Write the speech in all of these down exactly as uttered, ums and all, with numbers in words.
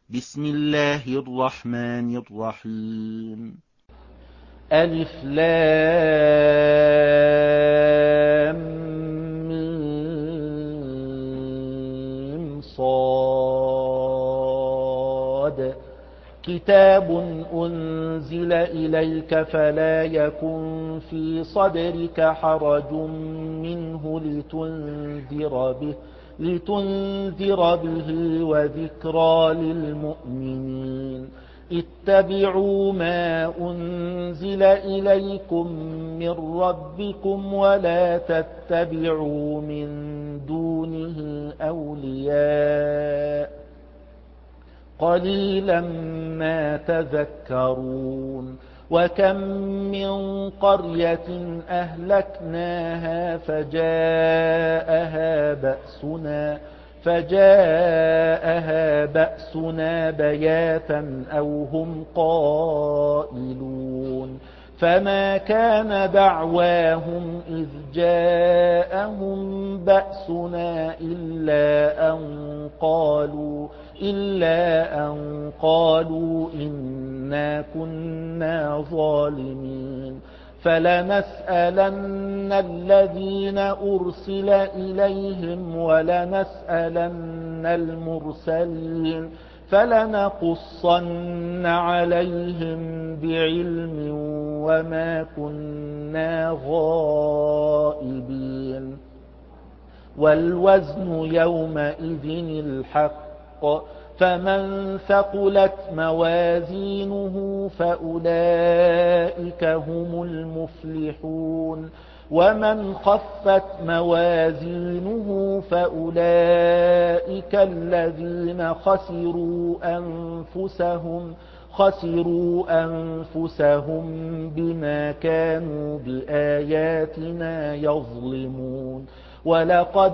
بسم الله الرحمن الرحيم ألف لام ميم صاد كتاب أنزل إليك فلا يكن في صدرك حرج منه لتنذر به لتنذر به وذكرى للمؤمنين اتبعوا ما أنزل إليكم من ربكم ولا تتبعوا من دونه أولياء قليلا ما تذكرون وكم من قرية أهلكناها فجاءها بأسنا فجاءها بأسنا بياتا أو هم قائلون فما كان دعواهم إذ جاءهم بأسنا إلا أن قالوا إلا أن قالوا إنا كنا ظالمين فلنسألن الذين أرسل إليهم ولنسألن المرسلين فلنقصن عليهم بعلم وما كنا غائبين والوزن يومئذ الحق فمن ثقلت موازينه فأولئك هم المفلحون ومن خفت موازينه فأولئك الذين خسروا أنفسهم خسروا أنفسهم بما كانوا بآياتنا يظلمون ولقد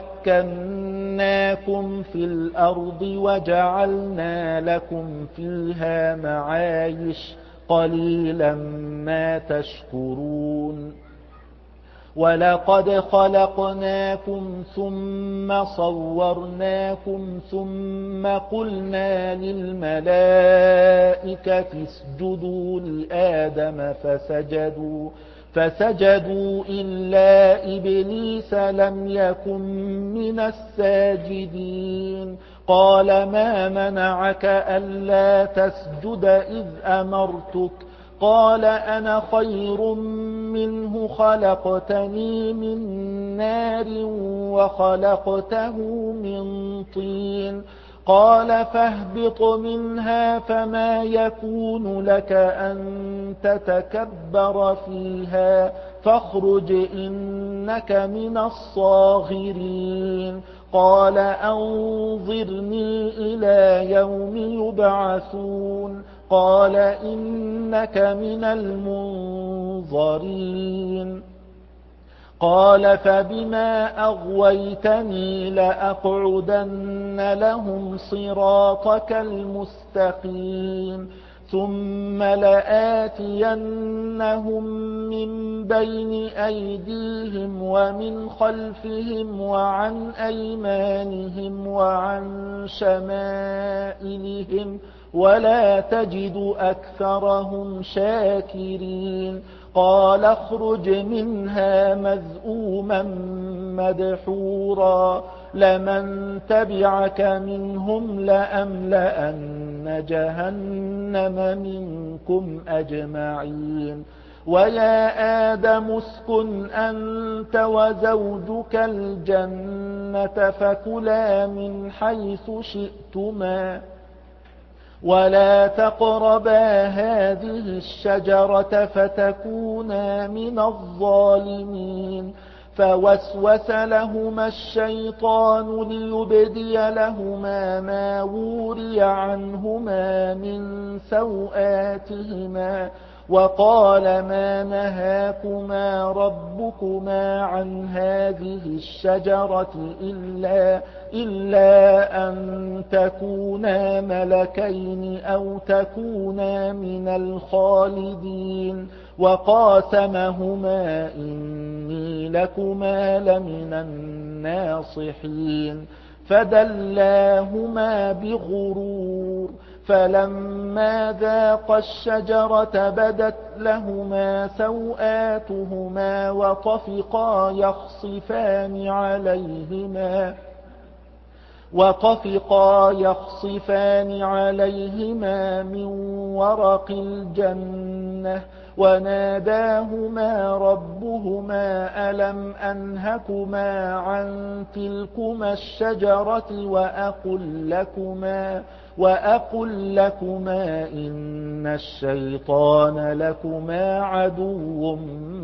مكناكم في الأرض وجعلنا لكم فيها معايش قليلا ما تشكرون ولقد خلقناكم ثم صورناكم ثم قلنا للملائكة اسجدوا لآدم فسجدوا فسجدوا إلا إبليس لم يكن من الساجدين قال ما منعك ألا تسجد إذ أمرتك قال أنا خير منه خلقتني من نار وخلقته من طين قال فاهبط منها فما يكون لك أن تتكبر فيها فاخرج إنك من الصاغرين قال أنظرني إلى يوم يبعثون قال إنك من المنظرين قال فبما أغويتني لأقعدن لهم صراطك المستقيم ثم لآتينهم من بين أيديهم ومن خلفهم وعن أيمانهم وعن شمائلهم ولا تجد أكثرهم شاكرين قال اخرج منها مذءوما مدحورا لمن تبعك منهم لأملأن جهنم منكم أجمعين ويا آدم اسكن أنت وزوجك الجنة فكلا من حيث شئتما ولا تقربا هذه الشجرة فتكونا من الظالمين فوسوس لهما الشيطان ليبدي لهما ما وري عنهما من سوآتهما وقال ما نهاكما ربكما عن هذه الشجرة إلا, إلا أن تكونا ملكين أو تكونا من الخالدين وقاسمهما إني لكما لمن الناصحين فدلاهما بغرور الزبور فلما ذاقا الشجرة بدت لهما سوآتهما وطفقا يخصفان عليهما وطفقا يخصفان عليهما من ورق الجنة وناداهما ربهما ألم أنهكما عن تلكما الشجرة وأقل لكما وأقل لكما إن الشيطان لكما عدو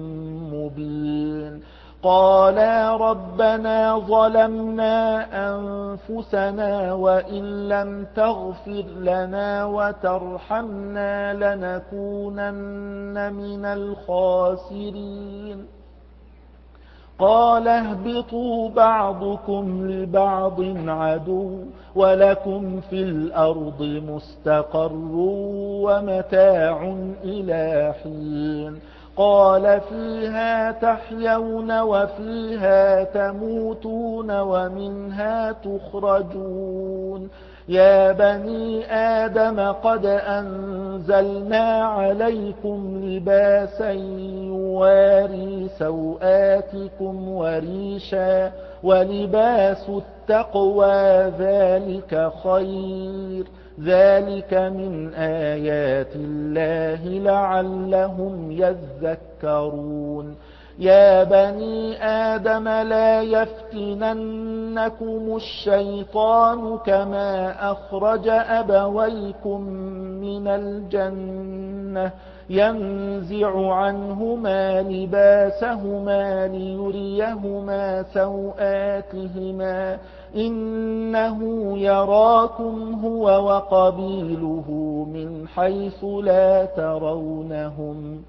مبين قالا ربنا ظلمنا أنفسنا وإن لم تغفر لنا وترحمنا لنكونن من الخاسرين قال اهبطوا بعضكم لبعض عدو ولكم في الأرض مستقر ومتاع إلى حين قال فيها تحيون وفيها تموتون ومنها تخرجون يا بني آدم قد أنزلنا عليكم لباسا يواري سوآتكم وريشا ولباس التقوى ذلك خير ذلك من آيات الله لعلهم يذكرون يا بني آدم لا يفتننكم الشيطان كما أخرج أبويكم من الجنة ينزع عنهما لباسهما ليريهما سوآتهما إنه يراكم هو وقبيله من حيث لا ترونهم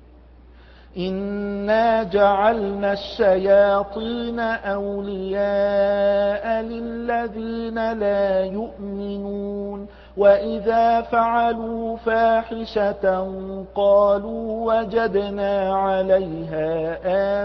إنا جعلنا الشياطين أولياء للذين لا يؤمنون وإذا فعلوا فاحشة قالوا وجدنا عليها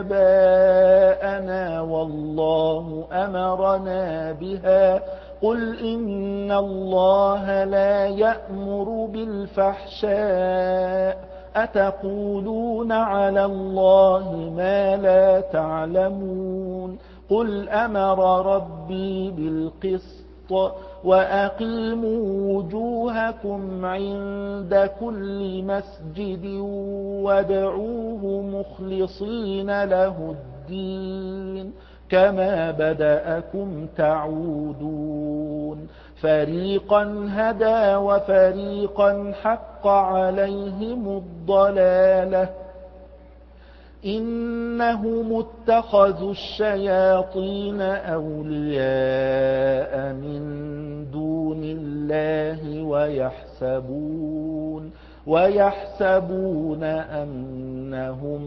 آباءنا والله أمرنا بها قل إن الله لا يأمر بالفحشاء أتقولون على الله ما لا تعلمون قل أمر ربي بالقسط وأقيموا وجوهكم عند كل مسجد وادعوه مخلصين له الدين كما بدأكم تعودون فريقا هدى وفريقا حق عليهم الضلالة إنهم اتخذوا الشياطين أولياء من دون الله ويحسبون ويحسبون أنهم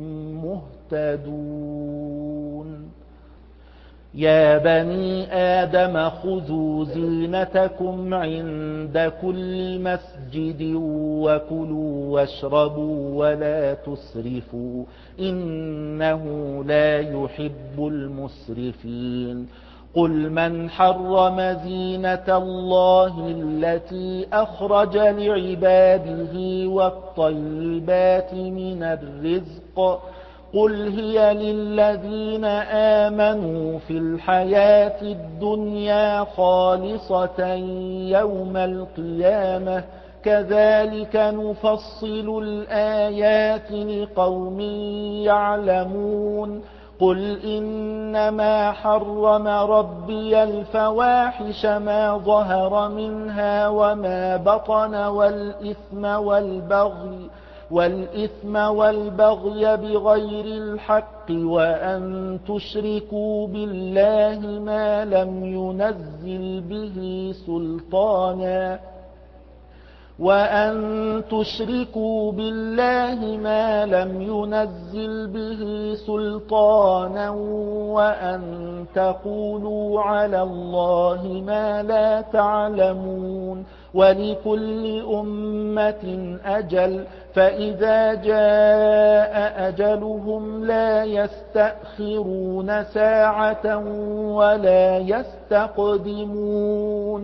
مهتدون يا بني آدم خذوا زينتكم عند كل مسجد وكلوا واشربوا ولا تسرفوا إنه لا يحب المسرفين قل من حرم زينة الله التي أخرج لعباده والطيبات من الرزق قل هي للذين آمنوا في الحياة الدنيا خالصة يوم القيامة كذلك نفصل الآيات لقوم يعلمون قل إنما حرم ربي الفواحش ما ظهر منها وما بطن والإثم والبغي والإثم والبغي بغير الحق وأن تشركوا بالله ما لم ينزل به سلطانا وأن تشركوا بالله ما لم ينزل به سلطانا وأن تقولوا على الله ما لا تعلمون ولكل أمة أجل فإذا جاء أجلهم لا يستأخرون ساعة ولا يستقدمون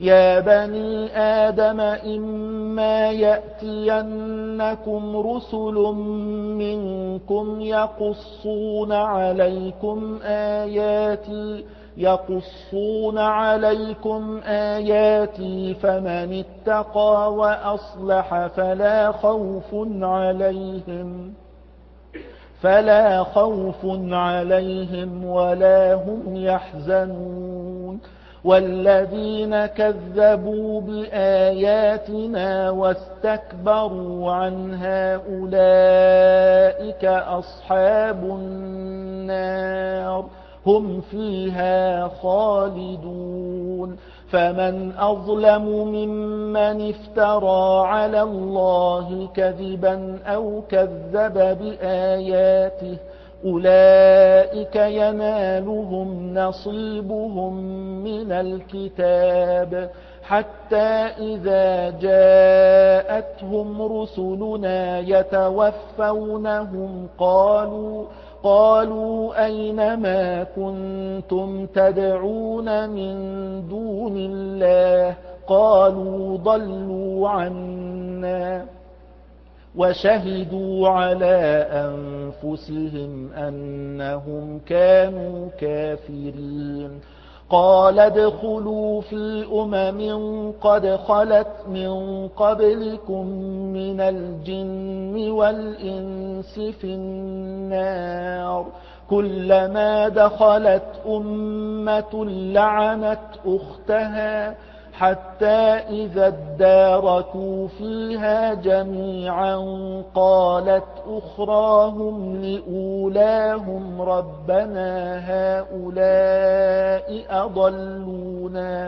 يا بني آدم إما يأتينكم رسل منكم يقصون عليكم آياتي يقصون عليكم آياتي فمن اتقى وأصلح فلا خوف عليهم فلا خوف عليهم ولا هم يحزنون والذين كذبوا بآياتنا واستكبروا عنها أولئك أصحاب النار هم فيها خالدون فمن أظلم ممن افترى على الله كذبا أو كذب بآياته أولئك ينالهم نصيبهم من الكتاب حتى إذا جاءتهم رسلنا يتوفونهم قالوا قالوا أين ما كنتم تدعون من دون الله قالوا ضلوا عنا وشهدوا على أنفسهم أنهم كانوا كافرين قال ادخلوا في أمم قد خلت من قبلكم من الجن والإنس في النار كلما دخلت أمة لعنت أختها حتى إذا اداركوا فيها جميعا قالت أخراهم لأولاهم ربنا هؤلاء أضلونا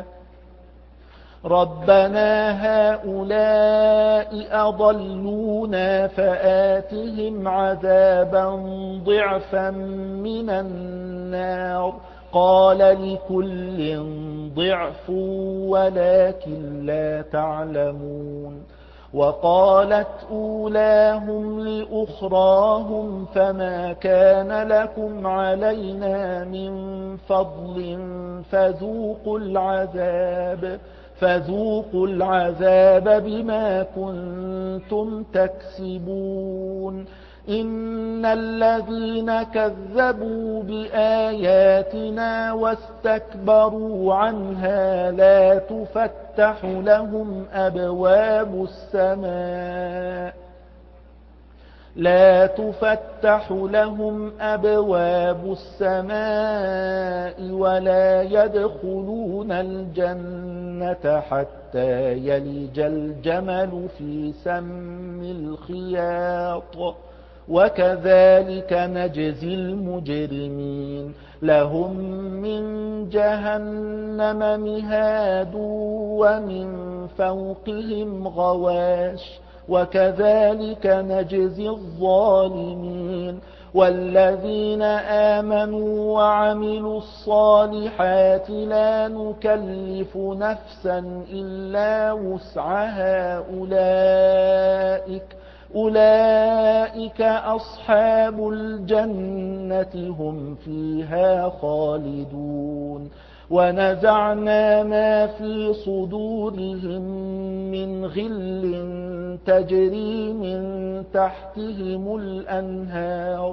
ربنا هؤلاء أضلونا فآتهم عذابا ضعفا من النار قال لكل ضعف ولكن لا تعلمون وقالت أولاهم لأخراهم فما كان لكم علينا من فضل فذوقوا العذاب فذوقوا العذاب بما كنتم تكسبون إن الذين كذبوا بآياتنا واستكبروا عنها لا تفتح لهم أبواب السماء لا تفتح لهم أبواب السماء ولا يدخلون الجنة حتى يلج الجمل في سم الخياط وكذلك نجزي المجرمين لهم من جهنم مهاد ومن فوقهم غواش وكذلك نجزي الظالمين والذين آمنوا وعملوا الصالحات لا نكلف نفسا إلا وسعها أولئك أولئك أصحاب الجنة هم فيها خالدون ونزعنا ما في صدورهم من غل تجري من تحتهم الأنهار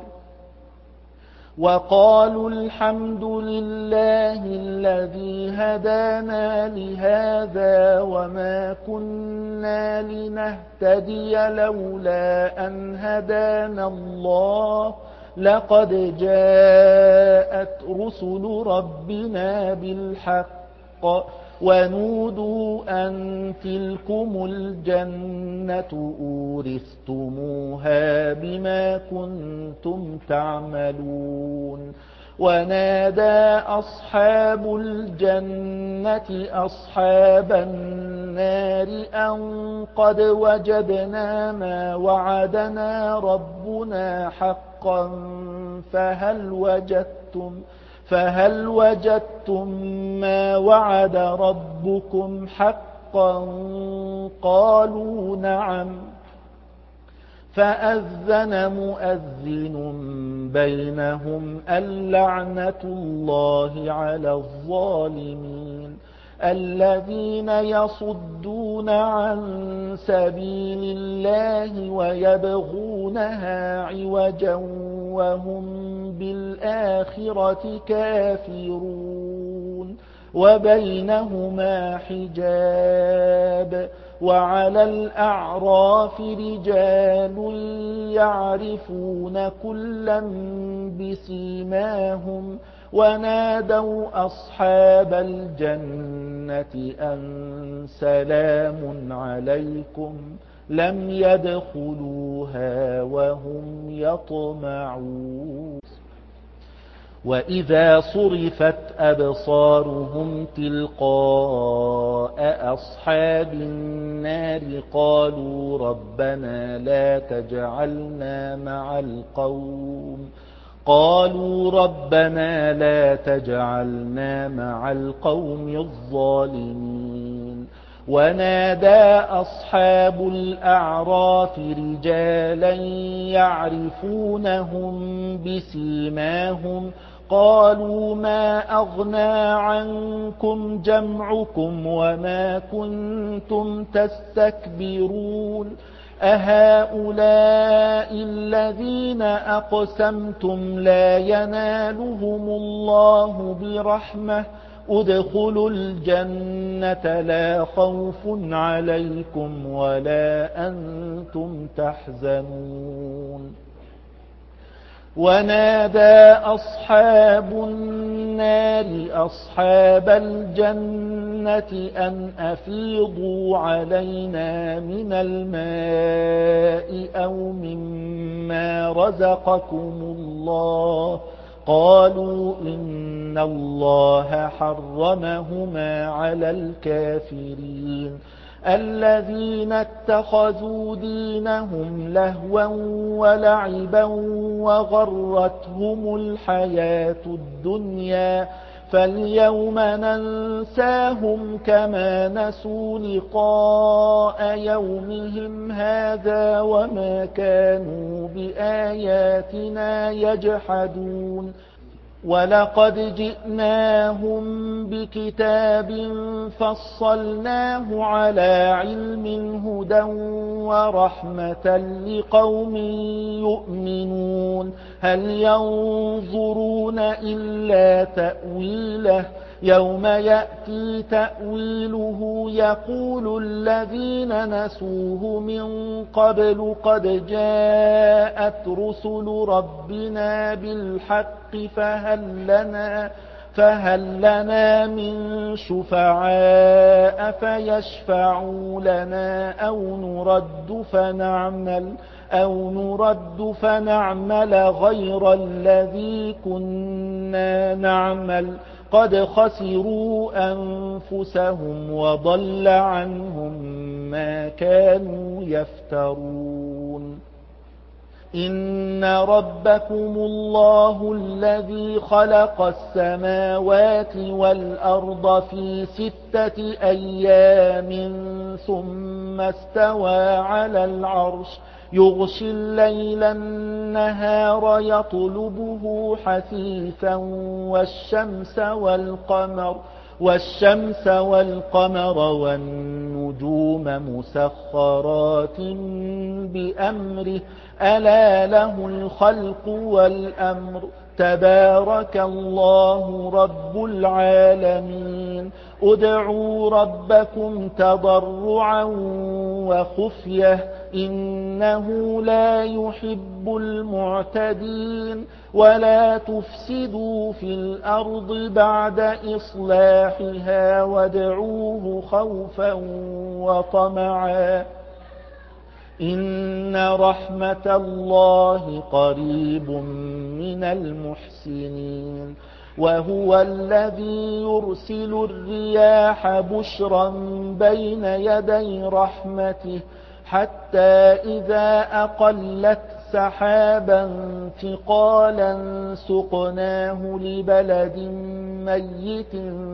وقالوا الحمد لله الذي هدانا لهذا وما كنا لنهتدي لولا أن هدانا الله لقد جاءت رسل ربنا بالحق ونودوا أن تلكم الجنة أورثتموها بما كنتم تعملون ونادى أصحاب الجنة أصحاب النار أن قد وجدنا ما وعدنا ربنا حقا فهل وجدتم فهل وجدتم ما وعد ربكم حقا قالوا نعم فأذن مؤذن بينهم اللعنة الله على الظالمين الذين يصدون عن سبيل الله ويبغونها عوجا وهم بالآخرة كافرون وبينهما حجاب وعلى الأعراف رجال يعرفون كلا بسيماهم ونادوا أصحاب الجنة أن سلام عليكم لم يدخلوها وهم يطمعون وإذا صرفت أبصارهم تلقاء أصحاب النار قالوا ربنا لا تجعلنا مع القوم قالوا ربنا لا تجعلنا مع القوم الظالمين ونادى أصحاب الأعراف رجالا يعرفونهم بسيماهم قالوا ما أغنى عنكم جمعكم وما كنتم تستكبرون أهؤلاء الذين أقسمتم لا ينالهم الله برحمة ادخلوا الجنة لا خوف عليكم ولا أنتم تحزنون ونادى أصحاب النار أصحاب الجنة أن أفيضوا علينا من الماء أو مما رزقكم الله قالوا إن الله حرمهما على الكافرين الذين اتخذوا دينهم لهوا ولعبا وغرتهم الحياة الدنيا فاليوم ننساهم كما نسوا لقاء يومهم هذا وما كانوا بآياتنا يجحدون ولقد جئناهم بكتاب فصلناه على علم هدى ورحمة لقوم يؤمنون هل ينظرون إلا تأويله يوم يأتي تأويله يقول الذين نسوه من قبل قد جاءت رسل ربنا بالحق فهل لنا فهل لنا من شفعاء فيشفعوا لنا أو نرد فنعمل أو نرد فنعمل غير الذي كنا نعمل قد خسروا أنفسهم وضل عنهم ما كانوا يفترون إن ربكم الله الذي خلق السماوات والأرض في ستة أيام ثم استوى على العرش يغشي الليل النهار يطلبه حثيثا والشمس والقمر والشمس والقمر والنجوم مسخرات بأمره ألا له الخلق والأمر تبارك الله رب العالمين ادعوا ربكم تضرعا وخفية إنه لا يحب المعتدين ولا تفسدوا في الأرض بعد إصلاحها وادعوه خوفا وطمعا إن رحمة الله قريب من المحسنين وهو الذي يرسل الرياح بشرا بين يدي رحمته حتى إذا أقلت سحابا ثقالا سقناه لبلد ميت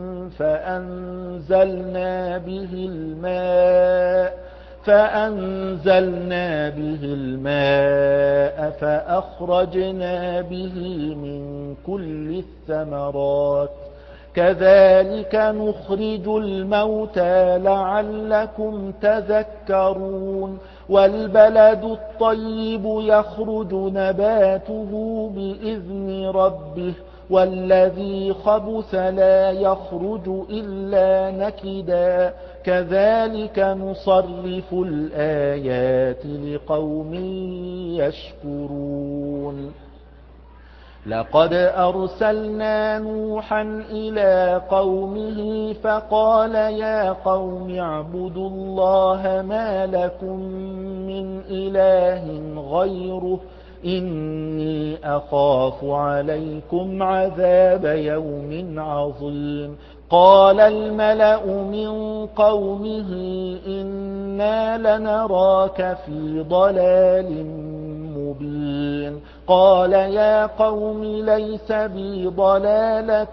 فأنزلنا به الماء فأنزلنا به الماء فأخرجنا به من كل الثمرات كذلك نخرج الموتى لعلكم تذكرون والبلد الطيب يخرج نباته بإذن ربه والذي خبث لا يخرج إلا نكدا كذلك نصرف الآيات لقوم يشكرون لقد أرسلنا نوحا إلى قومه فقال يا قوم اعبدوا الله ما لكم من إله غيره إني أخاف عليكم عذاب يوم عظيم قال الملأ من قومه إنا لنراك في ضلال مبين قال يا قوم ليس بي ضلالة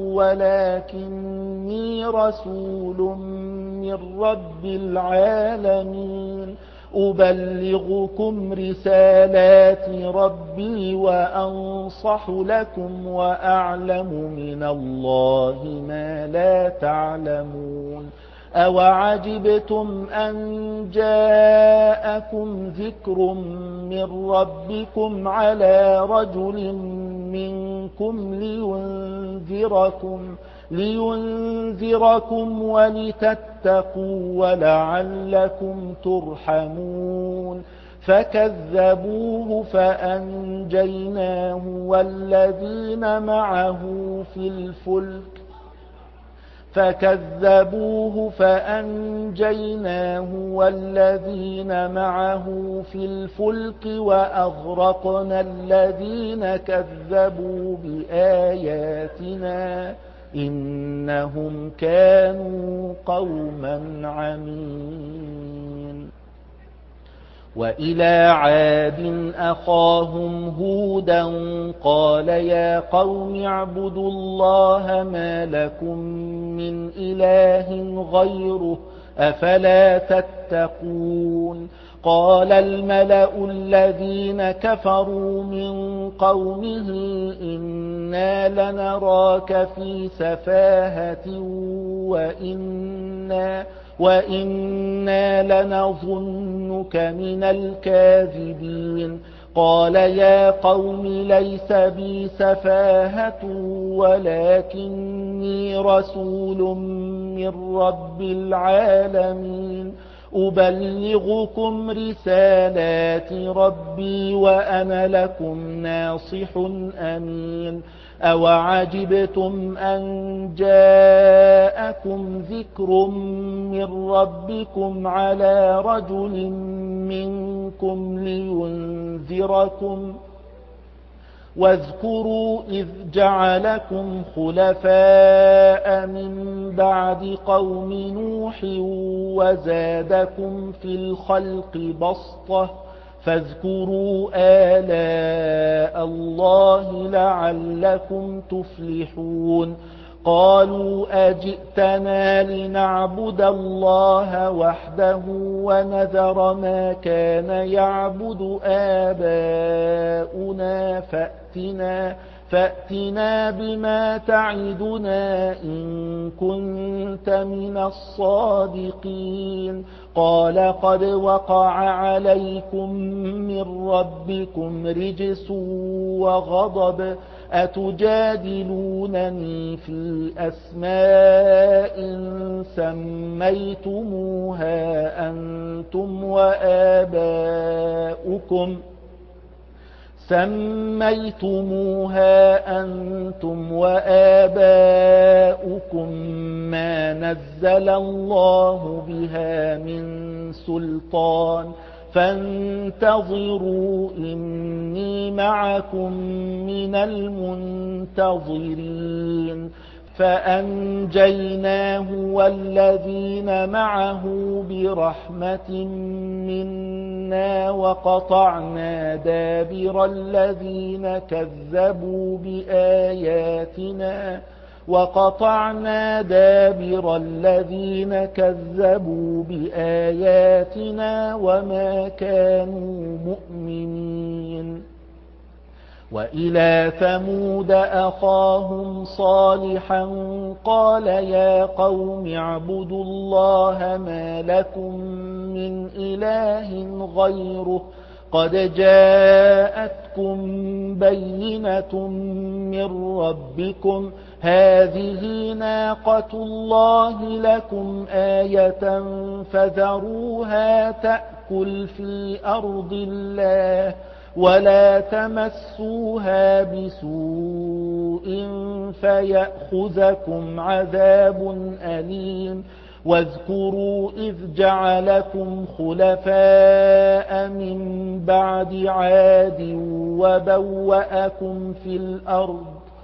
ولكني رسول من رب العالمين أبلغكم رسالات ربي وأنصح لكم وأعلم من الله ما لا تعلمون أوعجبتم أن جاءكم ذكر من ربكم على رجل منكم لينذركم لينذركم ولتتقوا ولعلكم ترحمون فكذبوه فأنجيناه والذين معه في الفلك فكذبوه فأنجيناه والذين معه في الفلك وأغرقنا الذين كذبوا بآياتنا إنهم كانوا قوما عمين وإلى عاد أخاهم هودا قال يا قوم اعبدوا الله ما لكم من إله غيره أفلا تتقون قال الملأ الذين كفروا من قومه إنا لنراك في سفاهة وإنا وإنا لنظنك من الكاذبين قال يا قوم ليس بي سفاهة ولكني رسول من رب العالمين أبلغكم رسالات ربي وأنا لكم ناصح أمين أوعجبتم أن جاءكم ذكر من ربكم على رجل منكم لينذركم واذكروا إذ جعلكم خلفاء من بعد قوم نوح وزادكم في الخلق بسطة فاذكروا آلاء الله لعلكم تفلحون قالوا أجئتنا لنعبد الله وحده ونذر ما كان يعبد آباؤنا فأتنا فأتنا بما تعدنا إن كنت من الصادقين قال قد وقع عليكم من ربكم رجس وغضب أتجادلونني في أسماء سميتموها أنتم وآباؤكم سميتموها أنتم وآباؤكم ما نزل الله بها من سلطان فانتظروا إني معكم من المنتظرين فأنجيناه والذين معه برحمة منا وقطعنا دابر الذين كذبوا بآياتنا وقطعنا دابر الذين كذبوا بآياتنا وما كانوا مؤمنين وإلى ثمود أخاهم صالحا قال يا قوم اعبدوا الله ما لكم من إله غيره قد جاءتكم بينة من ربكم هذه ناقة الله لكم آية فذروها تأكل في أرض الله ولا تمسوها بسوء فيأخذكم عذاب أليم واذكروا إذ جعلكم خلفاء من بعد عاد وبوأكم في الأرض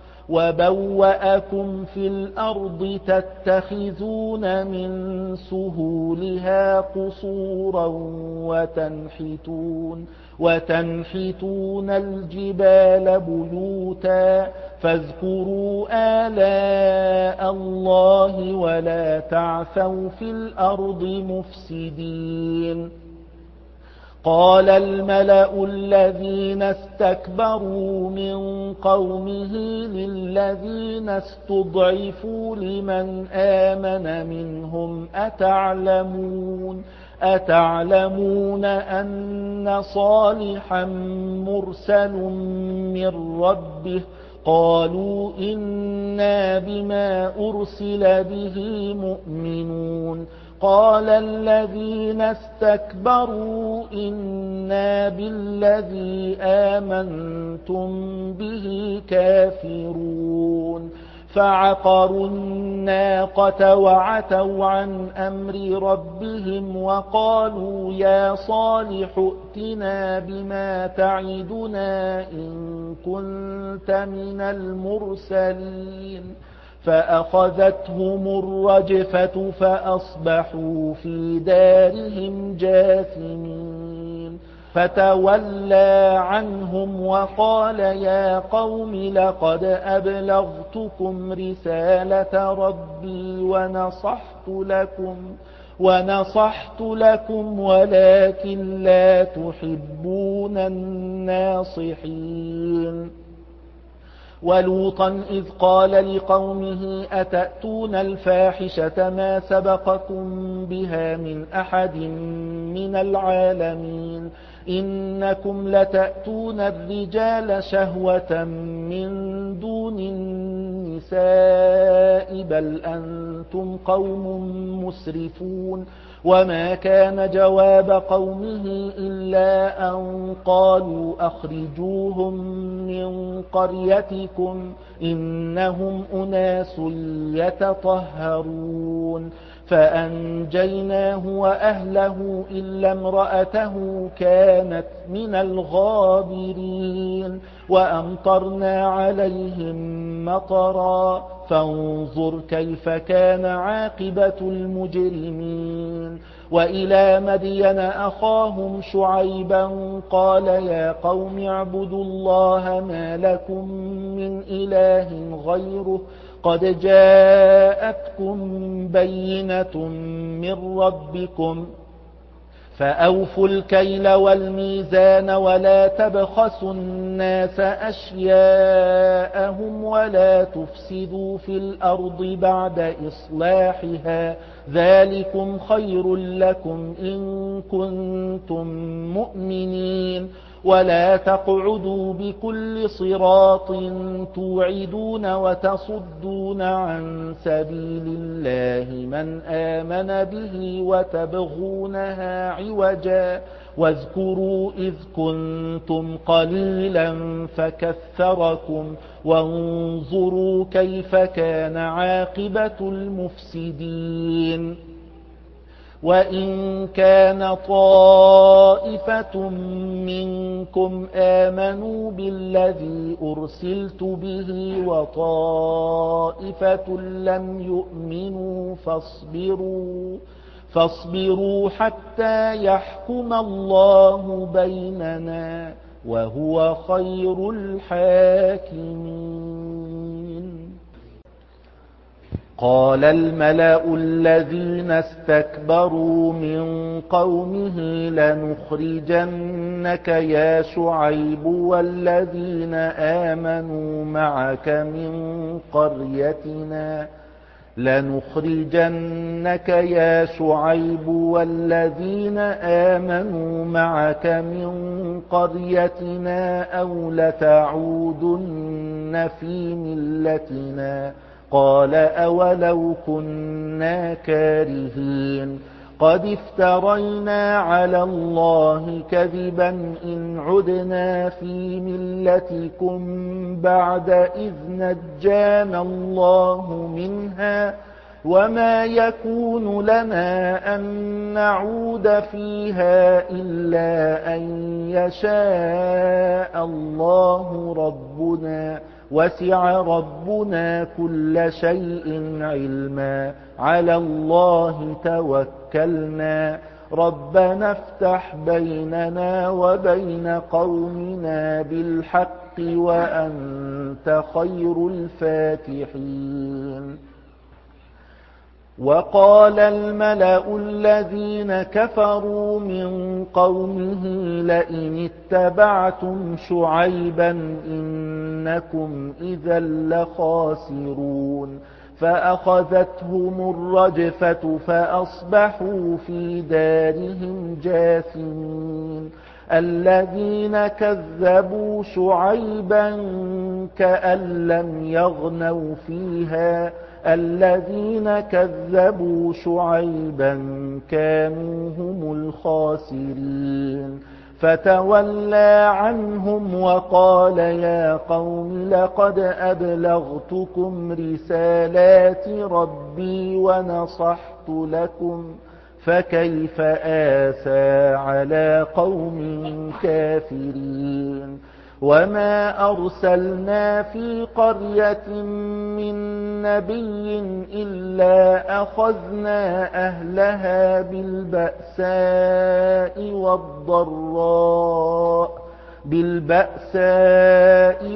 وبوأكم في الأرض تتخذون من سهولها قصورا وتنحتون وتنحتون الجبال بيوتا فاذكروا آلاء الله ولا تعثوا في الأرض مفسدين قال الملأ الذين استكبروا من قومه للذين استضعفوا لمن آمن منهم أتعلمون أتعلمون أن صالحا مرسل من ربه قالوا إنا بما أرسل به مؤمنون قال الذين استكبروا إنا بالذي آمنتم به كافرون فعقروا الناقة وعتوا عن أمر ربهم وقالوا يا صالح ائتنا بما تعدنا إن كنت من المرسلين فأخذتهم الرجفة فأصبحوا في دارهم جاثمين فتولى عنهم وقال يا قوم لقد أبلغتكم رسالة ربي ونصحت لكم ونصحت لكم ولكن لا تحبون الناصحين ولوطا إذ قال لقومه أتأتون الفاحشة ما سبقكم بها من أحد من العالمين إنكم لتأتون الرجال شهوة من دون النساء بل أنتم قوم مسرفون وما كان جواب قومه إلا أن قالوا أخرجوهم من قريتكم إنهم أناس يتطهرون فأنجيناه وأهله إلا امرأته كانت من الغابرين وأمطرنا عليهم مطرا فانظر كيف كان عاقبة المجرمين وإلى مدين أخاهم شعيبا قال يا قوم اعبدوا الله ما لكم من إله غيره قد جاءتكم بينة من ربكم فأوفوا الكيل والميزان ولا تبخسوا الناس أشياءهم ولا تفسدوا في الأرض بعد إصلاحها ذلكم خير لكم إن كنتم مؤمنين ولا تقعدوا بكل صراط توعدون وتصدون عن سبيل الله من آمن به وتبغونها عوجا واذكروا إذ كنتم قليلا فكثركم وانظروا كيف كان عاقبة المفسدين وإن كان طائفة منكم آمنوا بالذي أرسلت به وطائفة لم يؤمنوا فاصبروا فاصبروا حتى يحكم الله بيننا وهو خير الحاكمين قال الملأ الذين استكبروا من قومه لنخرجنك يا شعيب والذين آمنوا معك من قريتنا لنخرجنك يا شعيب والذين آمنوا معك من قريتنا أو لتعودن في ملتنا قال أولو كنا كارهين قد افترينا على الله كذبا إن عدنا في ملتكم بعد إذ نجانا الله منها وما يكون لنا أن نعود فيها إلا أن يشاء الله ربنا وسع ربنا كل شيء علما على الله توكلنا ربنا افتح بيننا وبين قومنا بالحق وأنت خير الفاتحين وقال الملأ الذين كفروا من قومه لئن اتبعتم شعيبا إنكم إذا لخاسرون فأخذتهم الرجفة فأصبحوا في دارهم جاثمين الذين كذبوا شعيبا كأن لم يغنوا فيها الذين كذبوا شعيبا كانوا هم الخاسرين فتولى عنهم وقال يا قوم لقد أبلغتكم رسالات ربي ونصحت لكم فكيف آسى على قوم كافرين وما أرسلنا في قرية من نبي إلا أخذنا أهلها بالبأساء والضراء بالبأساء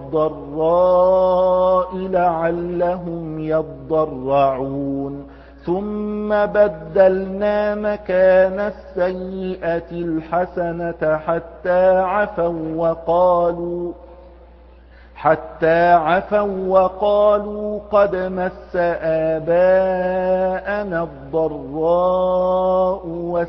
والضراء لعلهم يضرعون ثم بدلنا مكان السيئة الحسنة حتى عفوا وقالوا حتى عفوا وقالوا قد مس آباءنا الضراء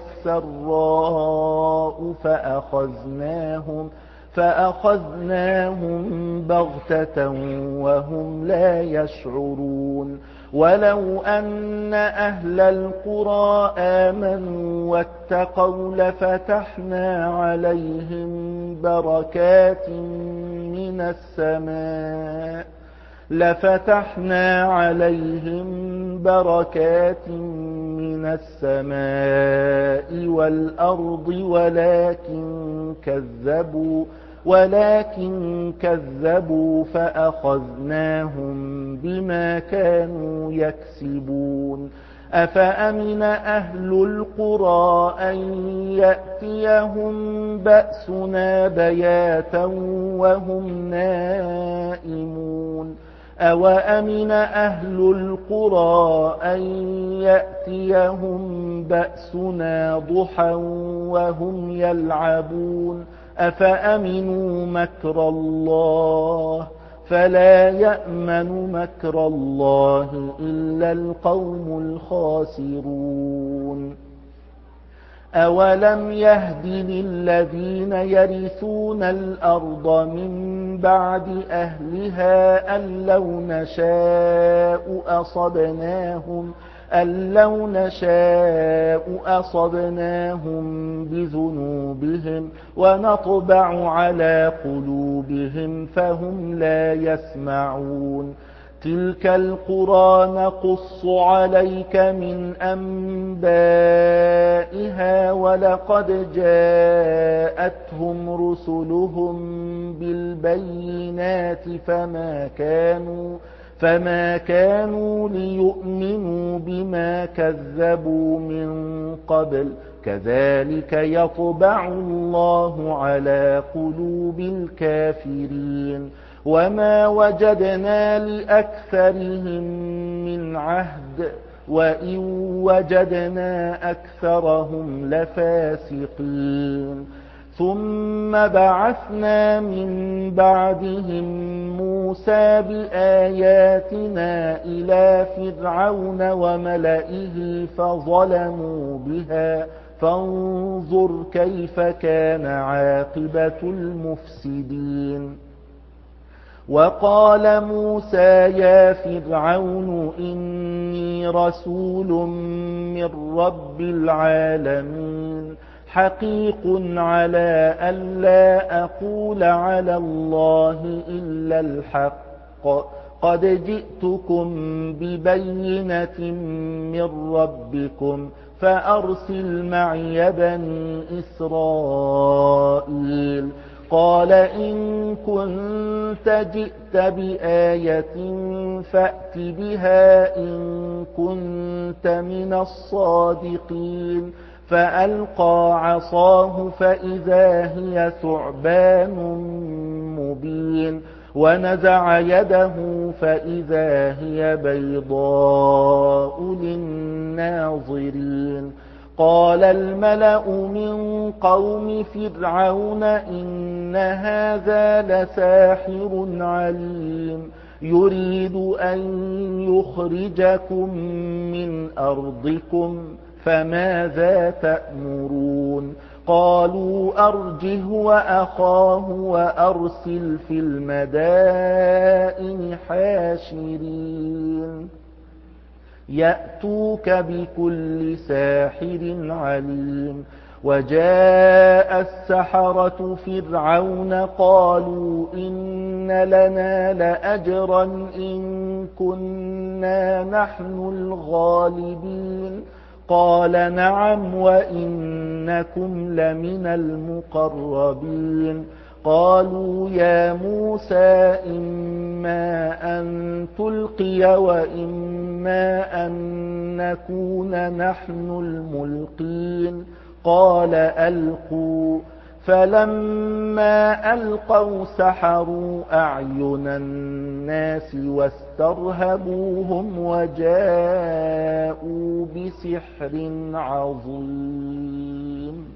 والسراء فأخذناهم فأخذناهم بغتة وهم لا يشعرون ولو أن أهل القرى آمنوا واتقوا لفتحنا عليهم بركات من السماء لفتحنا عليهم بركات من السماء والأرض ولكن كذبوا ولكن كذبوا فأخذناهم بما كانوا يكسبون أفأمن أهل القرى أن يأتيهم بأسنا بياتا وهم نائمون أوأمن أهل القرى أن يأتيهم بأسنا ضحى وهم يلعبون أفأمنوا مكر الله فلا يأمن مكر الله إلا القوم الخاسرون أولم يهد للذين يرثون الأرض من بعد أهلها أن لو نشاء أصبناهم أن لو نشاء أصبناهم بذنوبهم ونطبع على قلوبهم فهم لا يسمعون تلك القرى نقص عليك من أنبائها ولقد جاءتهم رسلهم بالبينات فما كانوا فما كانوا ليؤمنوا بما كذبوا من قبل كذلك يطبع الله على قلوب الكافرين وما وجدنا لأكثرهم من عهد وإن وجدنا أكثرهم لفاسقين ثم بعثنا من بعدهم موسى بآياتنا إلى فرعون وملئه فظلموا بها فانظر كيف كان عاقبة المفسدين وقال موسى يا فرعون إني رسول من رب العالمين حقيق على ألا أقول على الله إلا الحق قد جئتكم ببينة من ربكم فأرسل معي بني إسرائيل قال إن كنت جئت بآية فأت بها إن كنت من الصادقين فألقى عصاه فإذا هي ثعبان مبين ونزع يده فإذا هي بيضاء للناظرين قال الملأ من قوم فرعون إن هذا لساحر عليم يريد أن يخرجكم من أرضكم فماذا تأمرون قالوا أرجه وأخاه وأرسل في المدائن حاشرين يأتوك بكل ساحر عليم وجاء السحرة فرعون قالوا إن لنا لأجرا إن كنا نحن الغالبين قال نعم وإنكم لمن المقربين قالوا يا موسى إما أن تلقي وإما أن نكون نحن الملقين قال ألقوا فلما ألقوا سحروا أعين الناس واسترهبوهم وجاءوا بسحر عظيم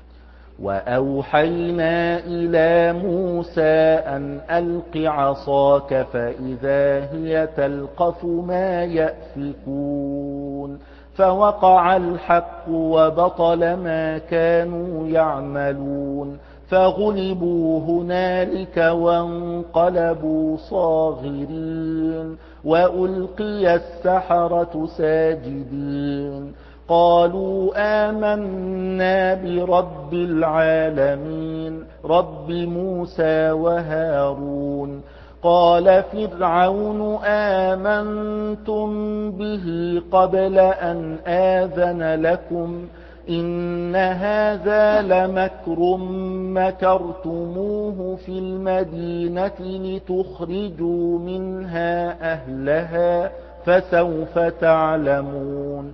وأوحينا إلى موسى أن ألق عصاك فإذا هي تلقف ما يأفكون فوقع الحق وبطل ما كانوا يعملون فغلبوا هنالك وانقلبوا صاغرين وألقي السحرة ساجدين قالوا آمنا برب العالمين رب موسى وهارون قال فرعون آمنتم به قبل أن آذن لكم إن هذا لمكر مكرتموه في المدينة لتخرجوا منها أهلها فسوف تعلمون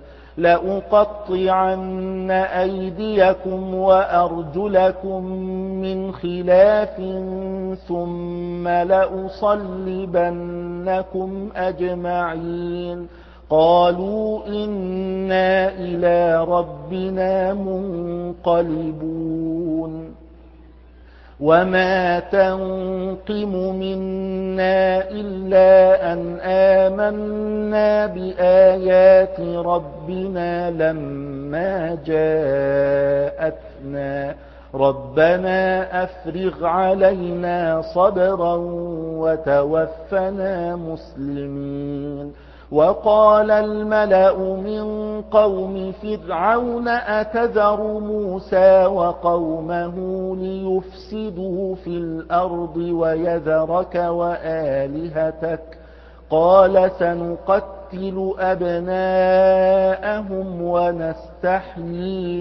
لأقطعن أيديكم وأرجلكم من خلاف ثم لأصلبنكم أجمعين قالوا إنا إلى ربنا منقلبون وما تنقم منا إلا أن آمنا بآيات ربنا لما جاءتنا ربنا أفرغ علينا صبرا وتوفنا مسلمين وقال الملأ من قوم فرعون أتذر موسى وقومه ليفسدوا في الأرض ويذرك وآلهتك قال سنقتل أبناءهم ونستحيي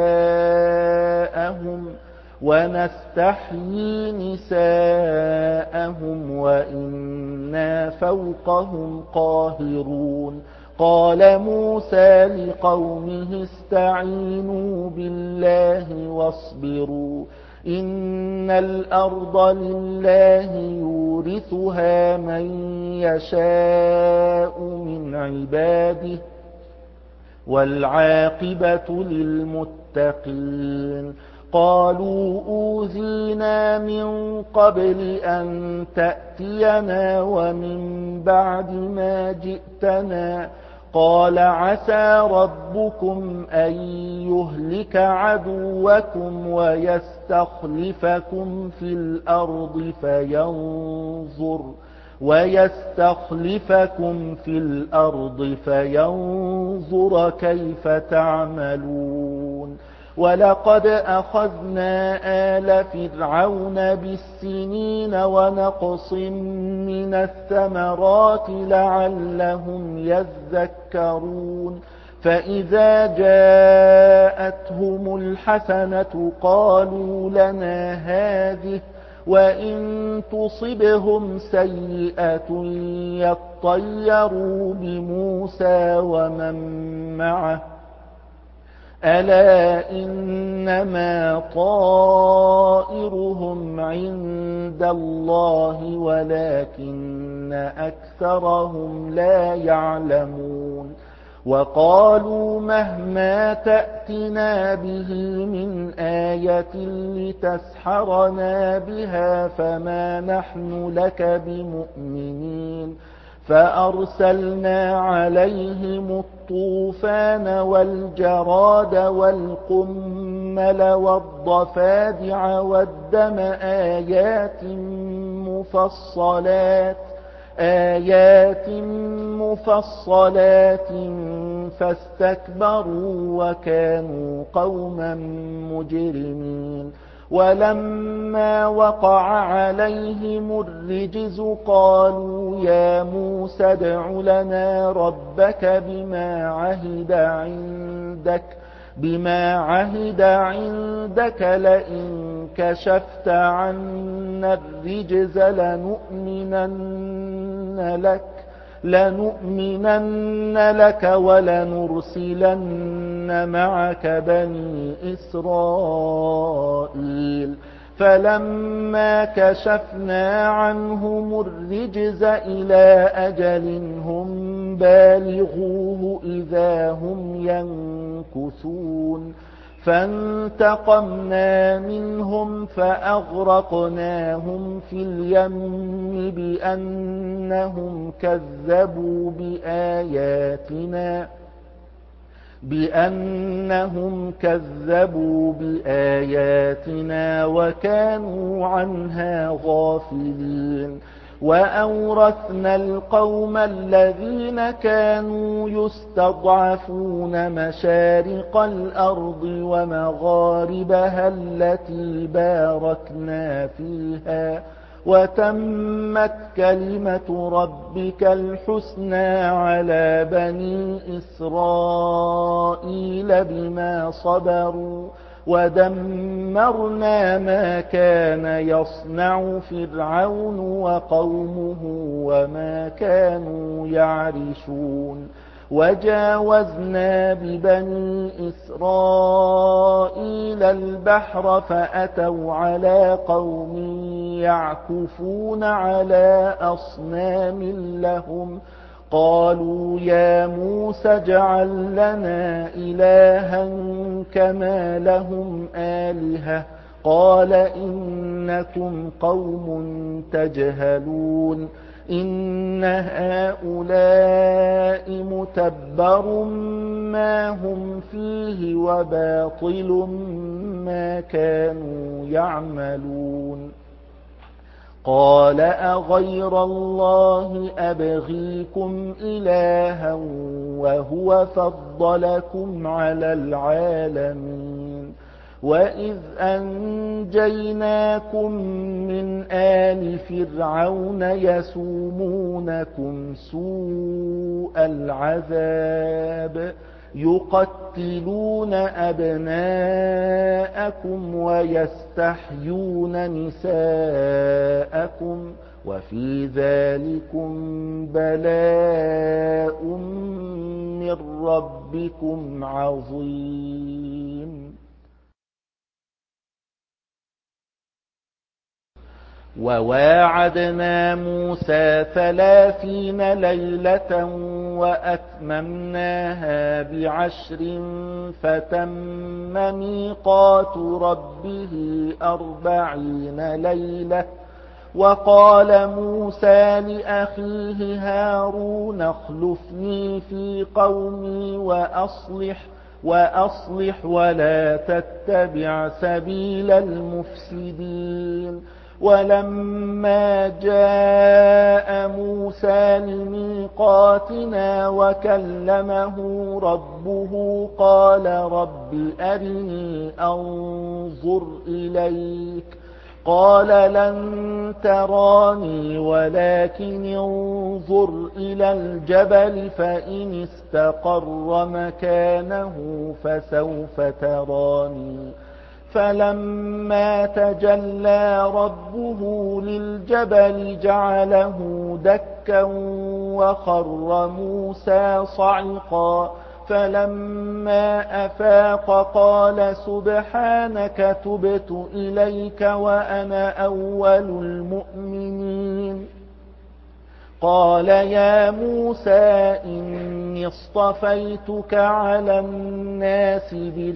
نساءهم ونستحيي نساءهم وإنا فوقهم قاهرون قال موسى لقومه استعينوا بالله واصبروا إن الأرض لله يورثها من يشاء من عباده والعاقبة للمتقين. قالوا أوذينا من قبل أن تأتينا ومن بعد ما جئتنا. قال عسى ربكم أن يهلك عدوكم ويستخلفكم في الأرض فينظر ويستخلفكم في الأرض فينظر كيف تعملون. ولقد أخذنا آل فرعون بالسنين ونقص من الثمرات لعلهم يذكرون. فإذا جاءتهم الحسنة قالوا لنا هذه وإن تصبهم سيئة يطيروا بموسى ومن معه ألا إنما طائرهم عند الله ولكن أكثرهم لا يعلمون. وقالوا مهما تأتنا به من آية لتسحرنا بها فما نحن لك بمؤمنين. فأرسلنا عليهم الطوفان والجراد والقمل والضفادع والدم آيات مفصلات آيات مفصلات فاستكبروا وكانوا قوما مجرمين. ولما وقع عليهم الرجز قالوا يا موسى ادع لنا ربك بما عهد عندك بما عهد عندك لئن كشفت عنا الرجز لنؤمنن لك لنؤمنن لك ولنرسلن معك بني إسرائيل. فلما كشفنا عنهم الرجز إلى أجل هم بالغوه إذا هم ينكثون. فانتقمنا منهم فأغرقناهم في اليم بأنهم كذبوا بآياتنا بأنهم كذبوا بآياتنا وكانوا عنها غافلين. وأورثنا القوم الذين كانوا يستضعفون مشارق الأرض ومغاربها التي باركنا فيها وتمت كلمة ربك الحسنى على بني إسرائيل بما صبروا ودمرنا ما كان يصنع فرعون وقومه وما كانوا يعرشون. وجاوزنا ببني إسرائيل البحر فأتوا على قوم يعكفون على أصنام لهم قالوا يا موسى اجعل لنا إلها كما لهم آلهة قال إنكم قوم تجهلون. إن هؤلاء متبر ما هم فيه وباطل ما كانوا يعملون. قال أغير الله أبغيكم إلها وهو فضلكم على العالمين. وإذ أنجيناكم من آل فرعون يسومونكم سوء العذاب يقتلون أبناءكم ويستحيون نساءكم وفي ذلكم بلاء من ربكم عظيم. وواعدنا موسى ثلاثين ليلة وأتممناها بعشر فتم ميقات ربه أربعين ليلة. وقال موسى لأخيه هارون اخلفني في قومي وأصلح وأصلح ولا تتبع سبيل المفسدين. ولما جاء موسى لميقاتنا وكلمه ربه قال رب أرني أنظر إليك قال لن تراني ولكن انظر إلى الجبل فإن استقر مكانه فسوف تراني. فلما تجلى ربه للجبل جعله دكا وخر موسى صعقا. فلما أفاق قال سبحانك تبت إليك وأنا أول المؤمنين. قال يا موسى إني اصطفيتك على الناس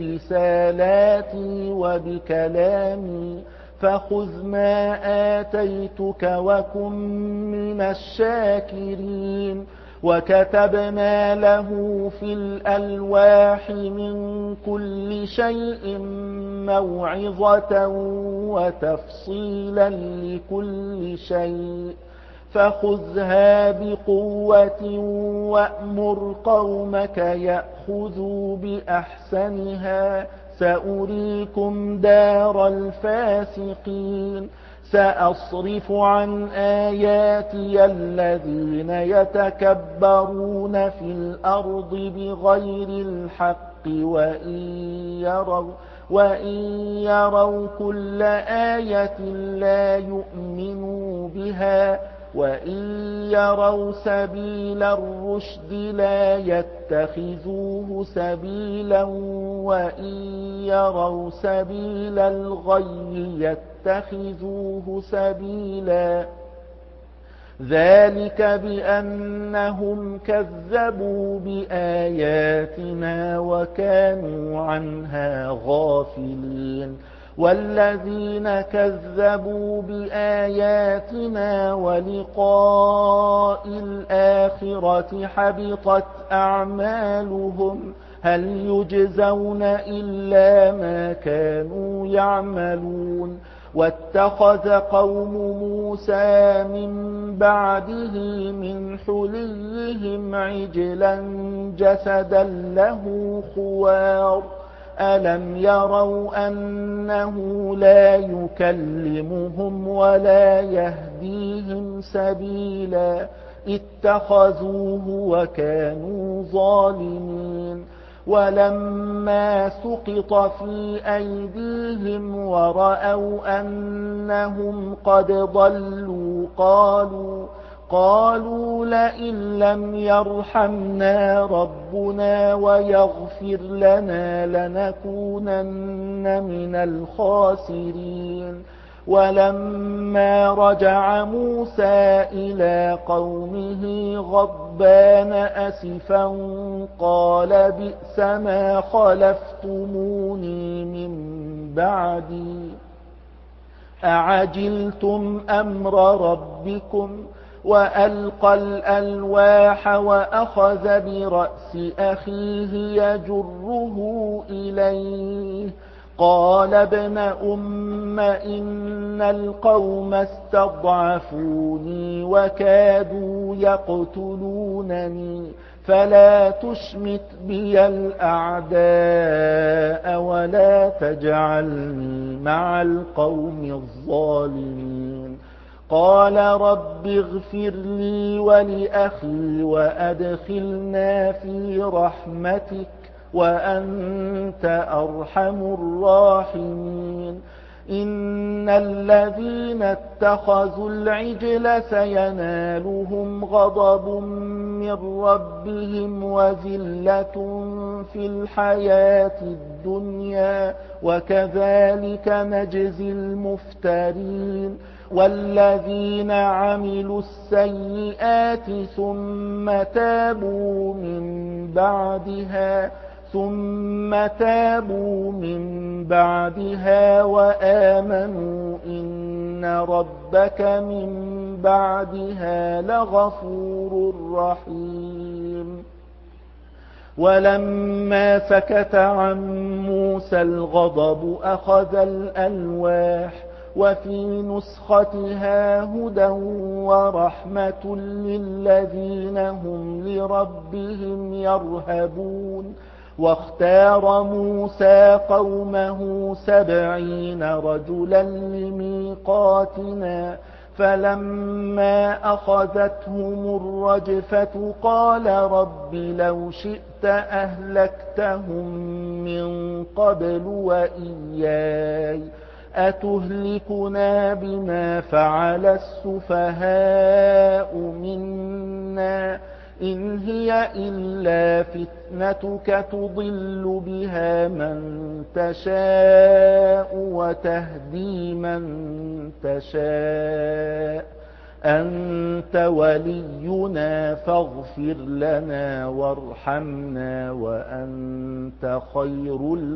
برسالاتي وبكلامي فخذ ما آتيتك وكن من الشاكرين. وكتبنا له في الألواح من كل شيء موعظة وتفصيلا لكل شيء فخذها بقوة وأمر قومك يأخذوا بأحسنها سأريكم دار الفاسقين. سأصرف عن آياتي الذين يتكبرون في الأرض بغير الحق وإن يروا, وإن يروا كل آية لا يؤمنوا بها وإن يروا سبيل الرشد لا يتخذوه سبيلا وإن يروا سبيل الغي يتخذوه سبيلا. ذلك بأنهم كذبوا بآياتنا وكانوا عنها غافلين. والذين كذبوا بآياتنا ولقاء الآخرة حبطت أعمالهم هل يجزون إلا ما كانوا يعملون. واتخذ قوم موسى من بعده من حليهم عجلا جسدا له خوار ألم يروا أنه لا يكلمهم ولا يهديهم سبيلا اتخذوه وكانوا ظالمين. ولما سقط في أيديهم ورأوا أنهم قد ضلوا قالوا قالوا لئن لم يرحمنا ربنا ويغفر لنا لنكونن من الخاسرين. ولما رجع موسى إلى قومه غضبان أسفا قال بئس ما خلفتموني من بعدي أعجلتم أمر ربكم وألقى الألواح وأخذ برأس أخيه يجره إليه قال ابن أم إن القوم استضعفوني وكادوا يقتلونني فلا تشمت بي الأعداء ولا تجعلني مع القوم الظالمين. قال رب اغفر لي ولأخي وأدخلنا في رحمتك وأنت أرحم الراحمين. إن الذين اتخذوا العجل سينالهم غضب من ربهم وذلة في الحياة الدنيا وكذلك نجزي المفترين. والذين عملوا السيئات ثم تابوا من بعدها ثم تابوا من بعدها وآمنوا إن ربك من بعدها لغفور رحيم. ولما سكت عن موسى الغضب أخذ الألواح وفي نسختها هدى ورحمة للذين هم لربهم يرهبون. واختار موسى قومه سبعين رجلا لميقاتنا فلما أخذتهم الرجفة قال رب لو شئت أهلكتهم من قبل وإياي أتهلكنا بما فعل السفهاء منا إن هي إلا فتنتك تضل بها من تشاء وتهدي من تشاء أنت ولينا فاغفر لنا وارحمنا وأنت خير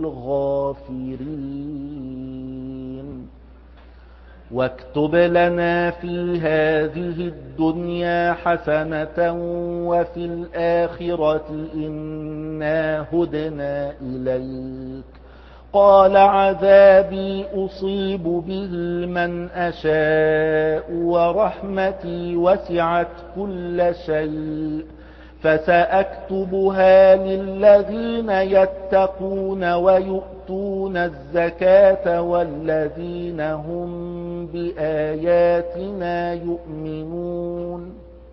الغافرين. واكتب لنا في هذه الدنيا حسنة وفي الآخرة إنا هدنا إليك قال عذابي أصيب به من أشاء ورحمتي وسعت كل شيء فسأكتبها للذين يتقون ويؤتون الزكاة والذين هم بآياتنا يؤمنون.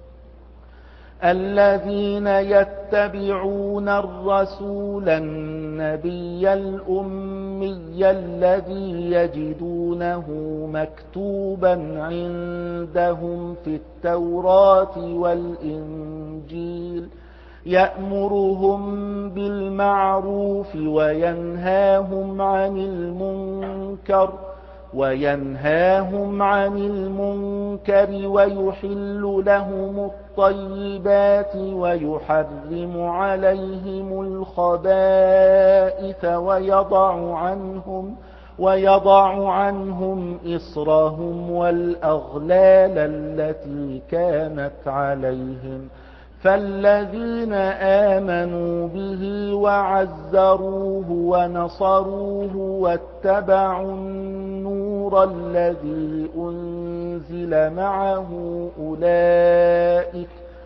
الذين يتبعون الرسول النبي الأمي الذي يجدونه مكتوبا عندهم في التوراة والإنجيل يأمرهم بالمعروف وينهاهم عن المنكر وينهاهم عن المنكر ويحل لهم الطيبات ويحرم عليهم الخبائث ويضع عنهم ويضع عنهم إصرهم والأغلال التي كانت عليهم فالذين آمنوا به وعزروه ونصروه واتبعوا النور الذي أنزل معه أولئك,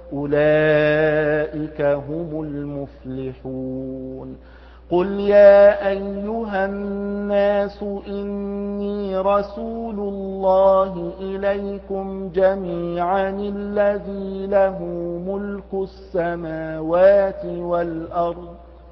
أولئك هم المفلحون. قل يا أيها الناس إني رسول الله إليكم جميعا الذي له ملك السماوات والأرض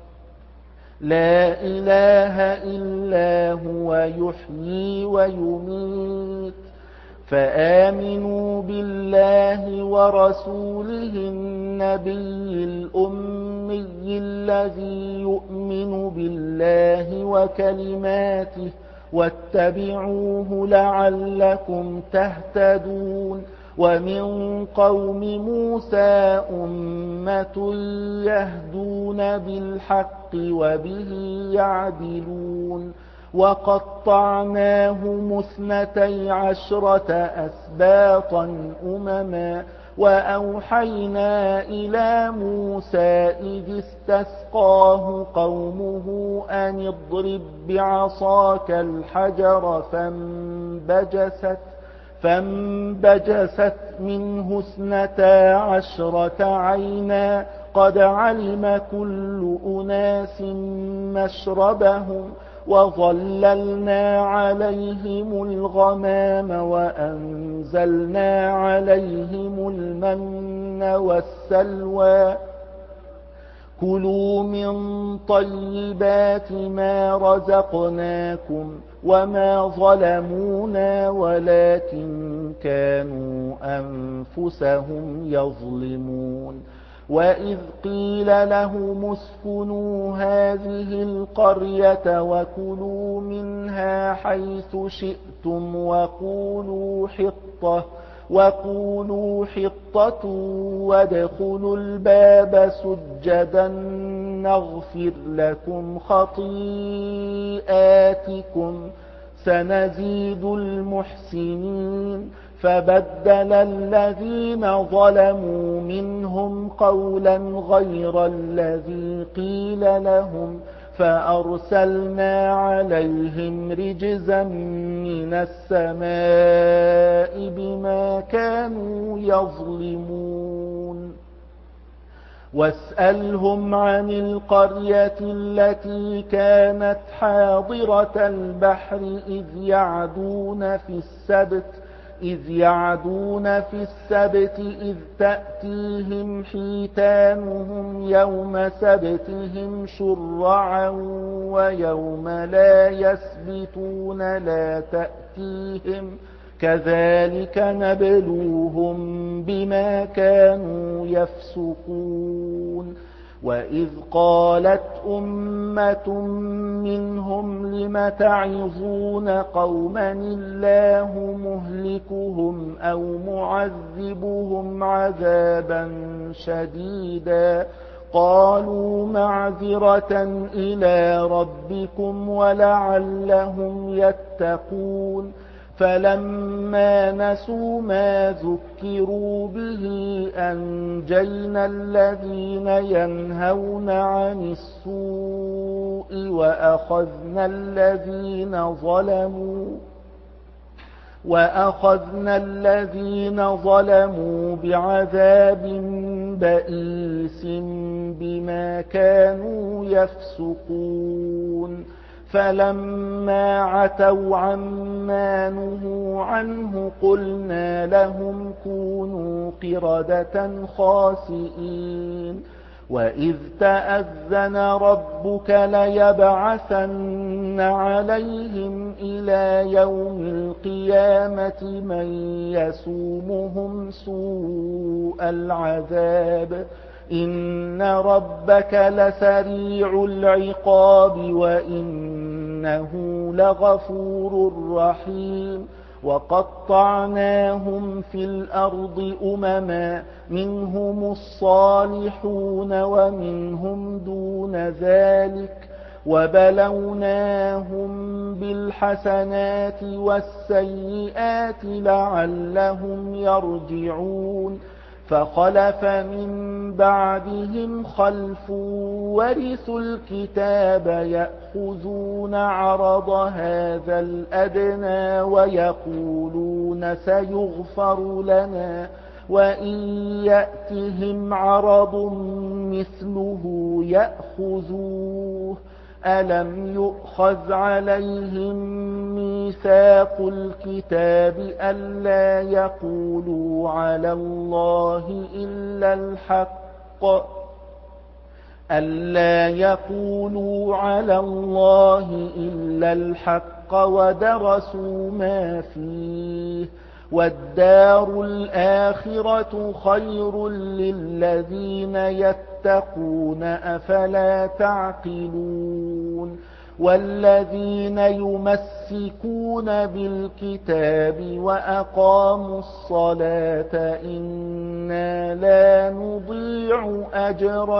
لا إله إلا هو يحيي ويميت فآمنوا بالله ورسوله النبي الأمي الذي يؤمن بالله وكلماته واتبعوه لعلكم تهتدون. ومن قوم موسى أمة يهدون بالحق وبه يعدلون. وقطعناهم اثنتي عشرة أسباطا أمما وأوحينا إلى موسى إذ استسقاه قومه أن اضرب بعصاك الحجر فانبجست فانبجست منه اثنتا عشرة عينا قد علم كل أناس مشربهم وظللنا عليهم الغمام وأنزلنا عليهم المن والسلوى كلوا من طيبات ما رزقناكم وما ظلمونا ولكن كانوا أنفسهم يظلمون. وإذ قيل لهم اسكنوا هذه القرية وكلوا منها حيث شئتم وقولوا حطة وقولوا حطة وادخلوا الباب سجدا نغفر لكم خطيئاتكم سنزيد المحسنين فبدل الذين ظلموا منهم قولا غير الذي قيل لهم فأرسلنا عليهم رجزا من السماء بما كانوا يظلمون واسألهم عن القرية التي كانت حاضرة البحر إذ يعدون في السبت إذ يعدون في السبت إذ تأتيهم حيتانهم يوم سبتهم شرعا ويوم لا يسبتون لا تأتيهم كذلك نبلوهم بما كانوا يفسقون وإذ قالت أمة منهم لم تعظون قوما الله مهلكهم أو معذبهم عذابا شديدا قالوا معذرة إلى ربكم ولعلهم يتقون فلما نسوا ما ذكروا به أنجينا الذين ينهون عن السوء وأخذنا الذين ظلموا وأخذنا الذين ظلموا بعذاب بئيس بما كانوا يفسقون فلما عتوا عما نهوا عنه قلنا لهم كونوا قردة خاسئين وإذ تأذن ربك ليبعثن عليهم إلى يوم القيامة من يسومهم سوء العذاب إن ربك لسريع العقاب وإنه لغفور رحيم وقطعناهم في الأرض أمما منهم الصالحون ومنهم دون ذلك وبلوناهم بالحسنات والسيئات لعلهم يرجعون فخلف من بعدهم خلف ورثوا الكتاب يأخذون عرض هذا الأدنى ويقولون سيغفر لنا وإن يأتهم عرض مثله يأخذوه ألم يؤخذ عليهم ميثاق الكتاب ألا يقولوا على الله إلا الحق ألا يقولوا على الله إلا الحق ودرسوا ما فيه والدار الآخرة خير للذين يتقون أفلا تعقلون والذين يمسكون بالكتاب وأقاموا الصلاة إنا لا نضيع أجر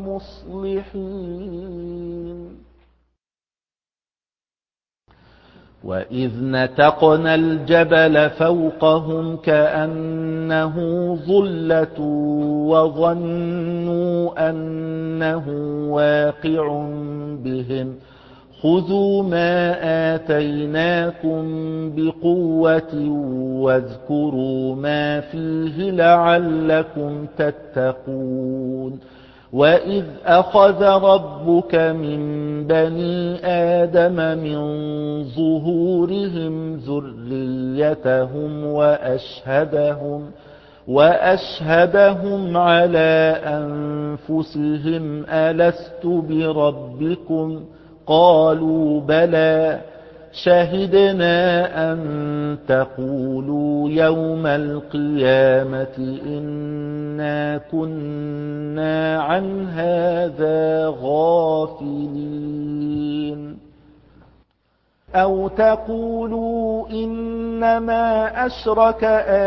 المصلحين وإذ نتقنا الجبل فوقهم كأنه ظلة وظنوا أنه واقع بهم خذوا ما آتيناكم بقوة واذكروا ما فيه لعلكم تتقون وإذ أخذ ربك من بني آدم من ظهورهم ذريتهم وأشهدهم وأشهدهم على أنفسهم ألست بربكم قالوا بلى شهدنا أن تقولوا يوم القيامة إنا كنا عن هذا غافلين أو تقولوا إنما أشرك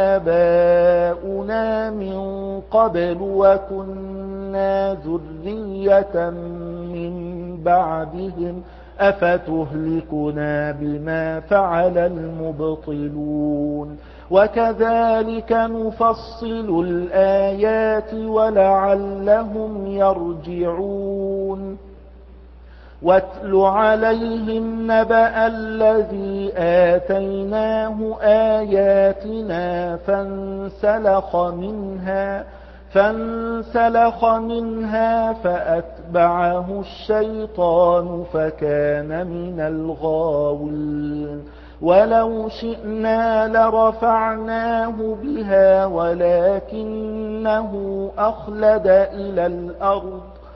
آباؤنا من قبل وكنا ذرية من بعدهم أفتهلكنا بما فعل المبطلون وكذلك نفصل الآيات ولعلهم يرجعون واتل عليهم نبأ الذي آتيناه آياتنا فانسلخ منها فانسلخ منها فأتبعه الشيطان فكان من الغاوين ولو شئنا لرفعناه بها ولكنه أخلد إلى الأرض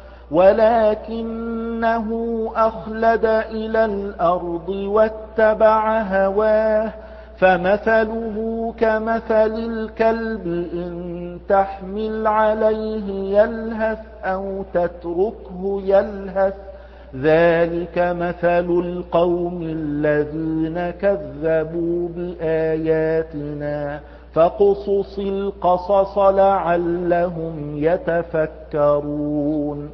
ولكنه أخلد إلى الأرض واتبع هواه فمثله كمثل الكلب إن تحمل عليه يلهث أو تتركه يلهث ذلك مثل القوم الذين كذبوا بآياتنا فاقصص القصص لعلهم يتفكرون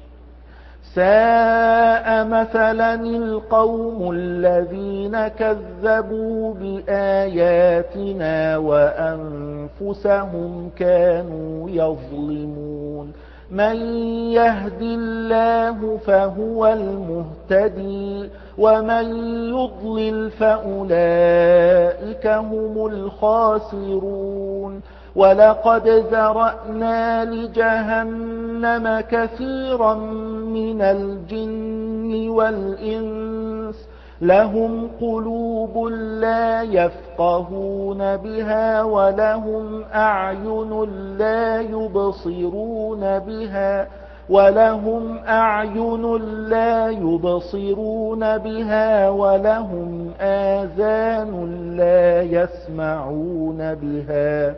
ساء مثلا القوم الذين كذبوا بآياتنا وأنفسهم كانوا يظلمون من يهد الله فهو المهتدي ومن يضلل فأولئك هم الخاسرون ولقد ذرأنا لجهنم كثيرا من الجن والإنس لهم قلوب لا يفقهون بها ولهم أعين لا يبصرون بها ولهم أعين لا يبصرون بها ولهم آذان لا يسمعون بها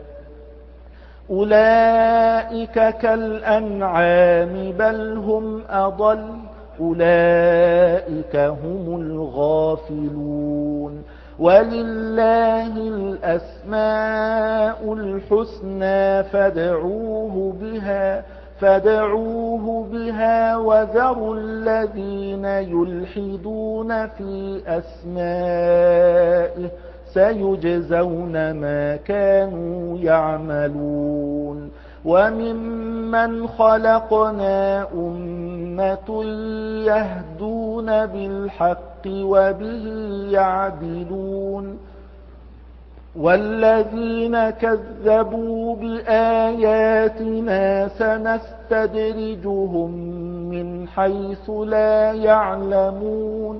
أولئك كالأنعام بل هم أضل أولئك هم الغافلون ولله الأسماء الحسنى فادعوه بها فادعوه بها وذروا الذين يلحدون في أسمائه سيجزون ما كانوا يعملون وممن خلقنا أمة يهدون بالحق وبه يعدلون والذين كذبوا بآياتنا سنستدرجهم من حيث لا يعلمون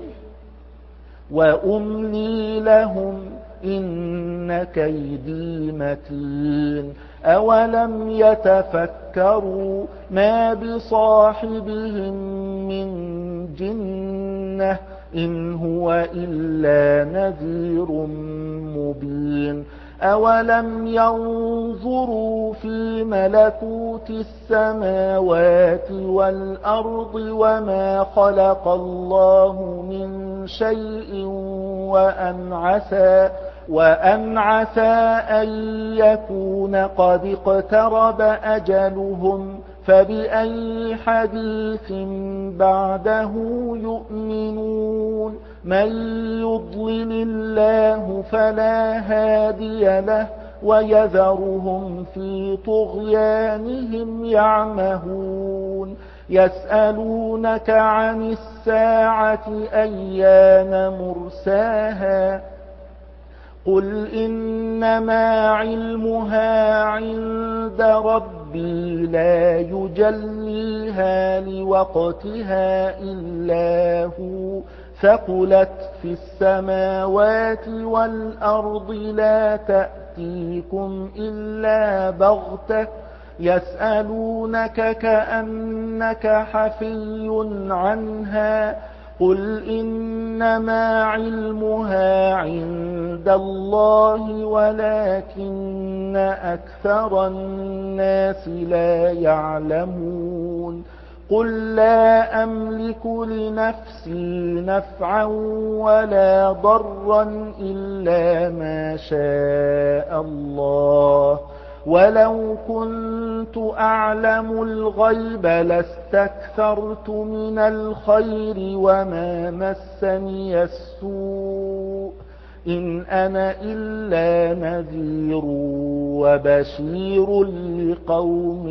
وأملي لهم إن كيدي متين أولم يتفكروا ما بصاحبهم من جنة إن هو إلا نذير مبين أولم ينظروا في ملكوت السماوات والأرض وما خلق الله من شيء وأن عسى وأن عسى أن يكون قد اقترب أجلهم فبأي حديث بعده يؤمنون من يضلل الله فلا هادي له ويذرهم في طغيانهم يعمهون يسألونك عن الساعة أيان مرساها قل إنما علمها عند ربي لا يجليها لوقتها إلا هو ثقلت في السماوات والأرض لا تأتيكم إلا بغتة يسألونك كأنك حفي عنها قل إنما علمها عند الله ولكن أكثر الناس لا يعلمون قل لا أملك لنفسي نفعا ولا ضرا إلا ما شاء الله ولو كنت أعلم الغيب لاستكثرت من الخير وما مسني السوء إن أنا إلا نذير وبشير لقوم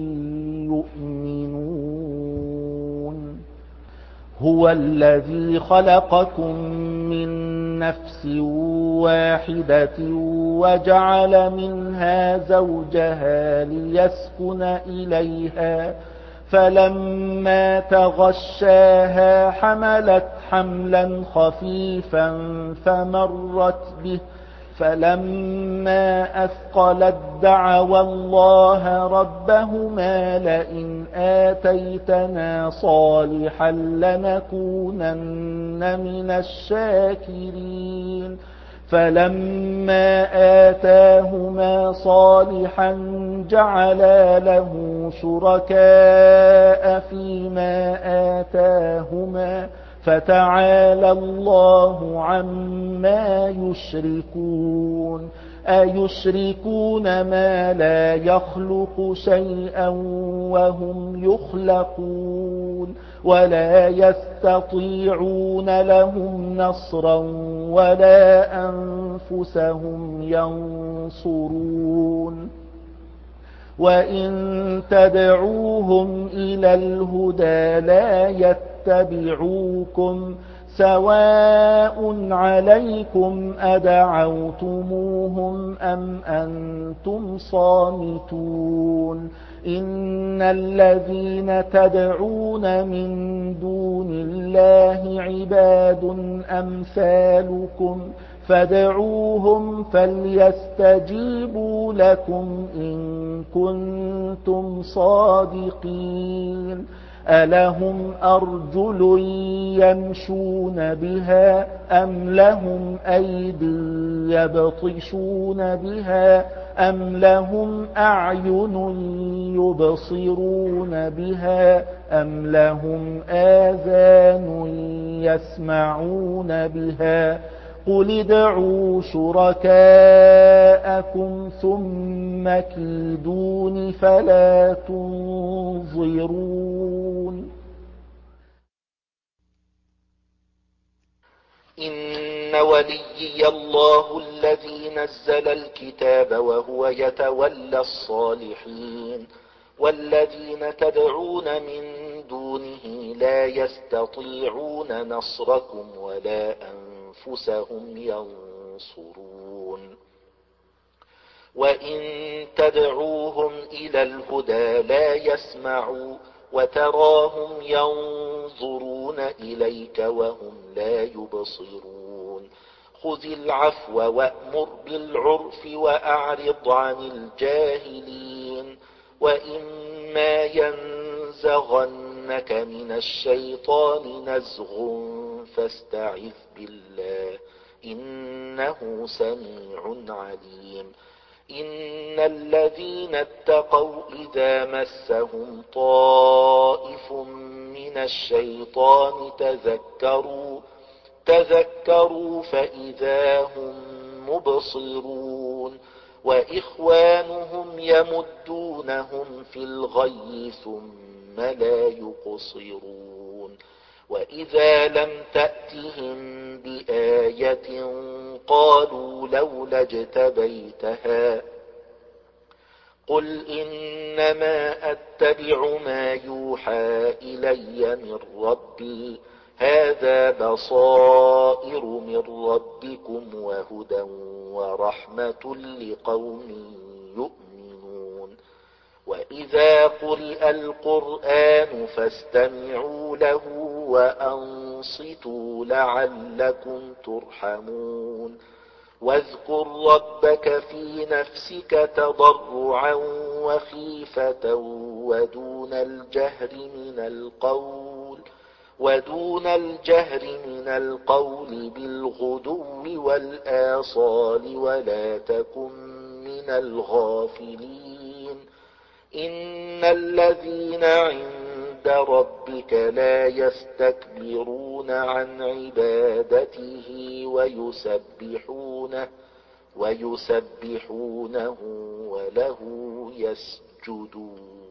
يؤمنون هو الذي خلقكم من نفس واحدة وجعل منها زوجها ليسكن إليها فلما تغشاها حملت حملا خفيفا فمرت به فلما أثقلت دعوا الله ربهما لئن آتيتنا صالحا لنكونن من الشاكرين فلما آتاهما صالحا جعلا له شركاء فيما آتاهما فتعالى الله عما يشركون أيشركون ما لا يخلق شيئا وهم يخلقون ولا يستطيعون لهم نصرا ولا أنفسهم ينصرون وإن تدعوهم إلى الهدى لا يتبعوكم سواء عليكم أدعوتموهم أم أنتم صامتون إن الذين تدعون من دون الله عباد أمثالكم فادعوهم فليستجيبوا لكم إن كنتم صادقين ألهم أرجل يمشون بها أم لهم أيدي يبطشون بها أم لهم أعين يبصرون بها أم لهم آذان يسمعون بها قل ادعوا شركاءكم ثم كيدون فلا تنظرون إن وليي الله الذي نزل الكتاب وهو يتولى الصالحين والذين تدعون من دونه لا يستطيعون نصركم ولا أنفسهم ينصرون وإن تدعوهم إلى الهدى لا يسمعوا وتراهم ينظرون إليك وهم لا يبصرون خذ العفو وأمر بالعرف وأعرض عن الجاهلين وإما ينزغنك من الشيطان نزغ فاستعذ بالله إنه سميع عليم إن الذين اتقوا إذا مسهم طائف من الشيطان تذكروا تذكروا فإذا هم مبصرون وإخوانهم يمدونهم في الغي ثم لا يقصرون وإذا لم تأتهم بآية قالوا لولا اجتبيتها قل إنما أتبع ما يوحى إلي من ربي هذا بصائر من ربكم وهدى ورحمة لقوم يؤمنون وإذا قرئ القرآن فاستمعوا له وأنصتوا لعلكم ترحمون واذكر ربك في نفسك تضرعا وخيفة ودون الجهر من القول ودون الجهر من القول بالغدو والآصال ولا تكن من الغافلين إن الذين عند ربك لا يستكبرون عن عبادته ويسبحونه ويسبحونه وله يسجدون